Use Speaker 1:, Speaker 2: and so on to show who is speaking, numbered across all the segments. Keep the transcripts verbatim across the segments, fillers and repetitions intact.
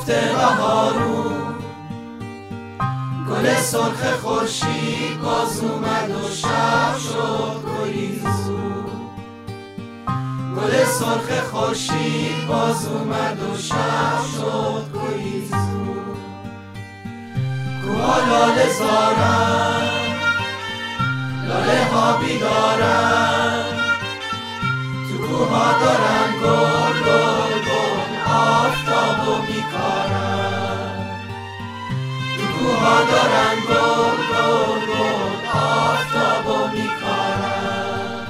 Speaker 1: شکفته بهارون، گل سرخ خورشید باز اومد و شب شد گریزون. گل سرخ خورشید باز اومد و شب شد گریزون. کوها لاله زارن، لاله ها بیدارن، تو کوها دارن گل گل گل آفتابو میکارن. تو کوها دارن گل گل گل آفتابو میکارن.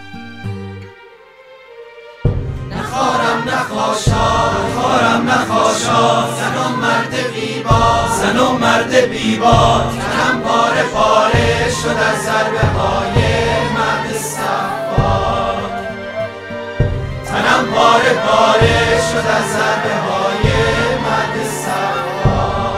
Speaker 1: نخارم نخاشا، نخارم نخاشا، زن و مرد بیبا، زن و مرد بیبا. تنم پاره پاره شد از ضربه های مرد صفا. تنم پاره پاره شد از ضربه های مرد صفا.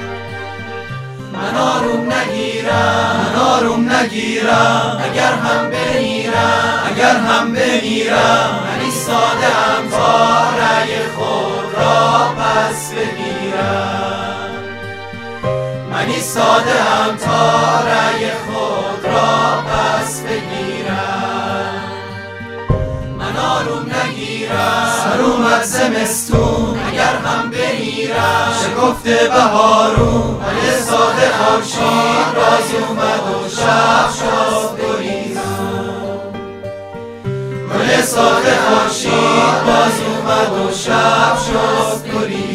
Speaker 1: من آروم نگیرم، من آروم نگیرم، اگر هم بمیرم، اگر هم بمیرم. من ایستاده ام تا رأی خود را پس بگیرم. من ایستاده ام تا رأی خود را پس بگیرم. من آروم نگیرم، سر اومد زمستون، اگر هم بمیرم. شکفته بهارون، گل ساده خورشید باز اومد و شب شد گریزون. گل ساده خورشید باز اومد و شب شد گریزون.